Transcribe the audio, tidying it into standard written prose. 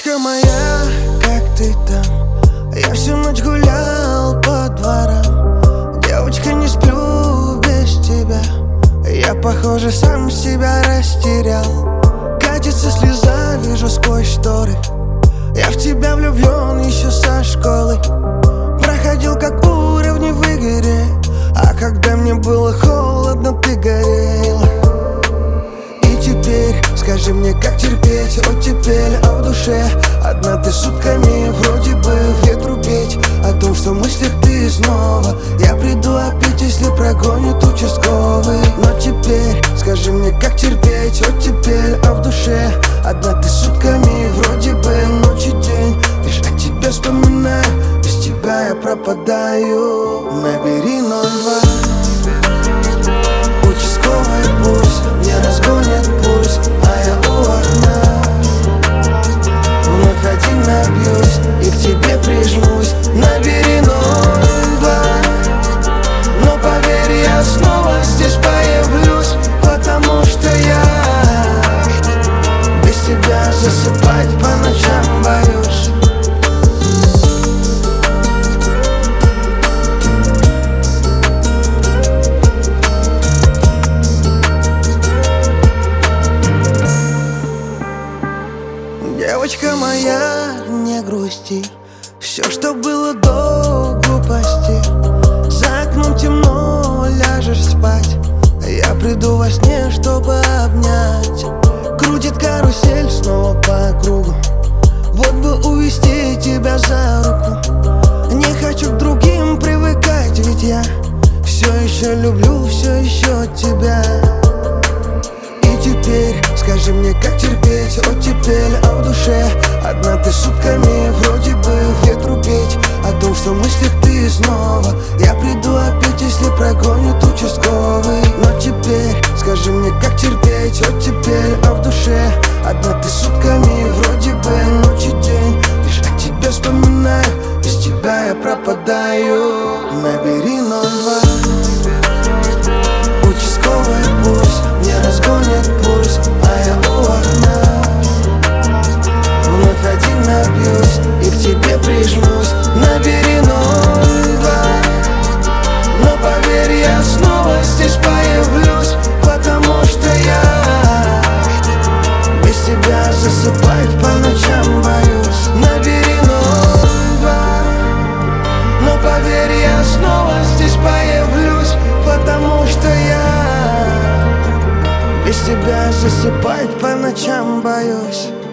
Девочка моя, как ты там? Я всю ночь гулял по дворам. Девочка, не сплю без тебя. Я, похоже, сам себя растерял. Катится слеза, вижу сквозь шторы. Я в тебя влюблен еще со школы. Проходил как уровни в игре, а когда мне было холодно, ты горела. И теперь скажи мне, как терпеть оттепель, а в душе одна ты сутками. Вроде бы ветру петь о том, что в мыслях ты снова. Я приду опять, если прогонит участковый. Но теперь скажи мне, как терпеть оттепель, а в душе одна ты сутками. Вроде бы ночь и день, лишь о тебе вспоминаю. Без тебя я пропадаю. Набери 02. Участковый пусть мне разгонит пульс, а я у окна. Вновь один набьюсь и к тебе прижмусь. Набери 02. Но поверь, я снова здесь появлюсь, потому что я без тебя засыпать по ночам боюсь. Девочка моя, не грусти. Все, что было до глупости. За окном темно, ляжешь спать. Я приду во сне, чтобы обнять. Крутит карусель снова по кругу. Вот бы увести тебя за руку. Не хочу к другим привыкать, ведь я все еще люблю, все еще тебя. И теперь скажи мне, как терпеть оттепель, а в душе одна ты сутками. Вроде бы ветру петь о том, что в мыслях ты снова. Я приду опять, если прогонит участковый. Но теперь скажи мне, как терпеть оттепель, а в душе одна ты сутками. Вроде бы ночь и день, лишь о тебе вспоминаю. Без тебя я пропадаю. Набери 02. Участковый пусть мне разгонит пульс, а я у окна. Вновь один набьюсь и к тебе прижмусь. Набери 02. Но поверь, я снова здесь появлюсь, потому что я без тебя засыпать по ночам боюсь. Набери 02. Но поверь, я снова здесь появлюсь, потому что я без тебя засыпать по ночам боюсь.